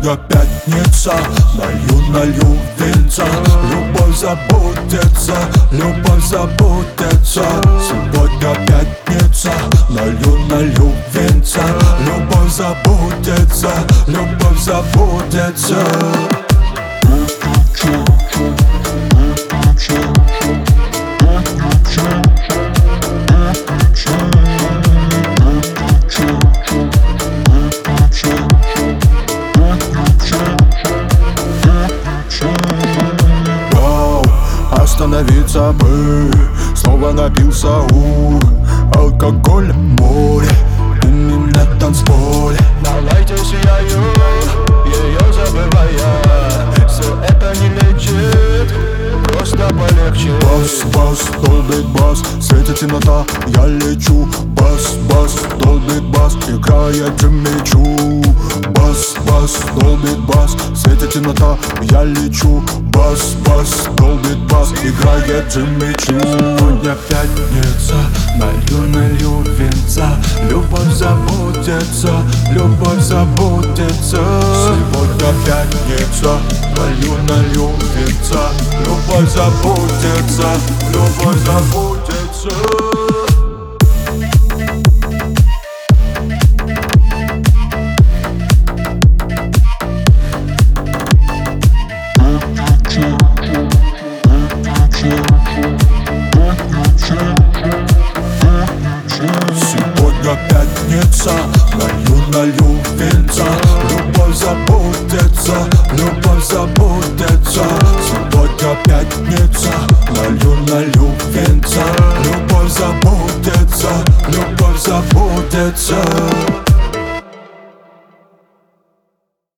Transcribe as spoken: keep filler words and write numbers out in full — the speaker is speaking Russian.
Сегодня пятница, налью, налью винца. Любовь забудется, любовь забудется. Сегодня пятница, налью, налью винца. Любовь забудется, любовь забудется. Остановиться бы, снова напился у алкоголя море. Ты не на танцполе. На лайте сияю, ее забывая. Все это не лечит, просто полегче. Бас, бас, долбит бас, светит темнота, я лечу. Бас, бас, долбит бас, играет Джимми Чу. Бас, бас, долбит бас, светит темнота, я лечу. Бас, бас, долбит бас, играет Джимми Чу. Сегодня пятница, налью, налью винца. Любовь забудется, любовь забудется. Сегодня пятница, налью, налью винца. Любовь забудется, любовь забудется. Сегодня пятница, налью, налью винца. Любовь забудется, любовь забудется. Сегодня пятница, налью, налью винца. Любовь забудется, любовь забудется.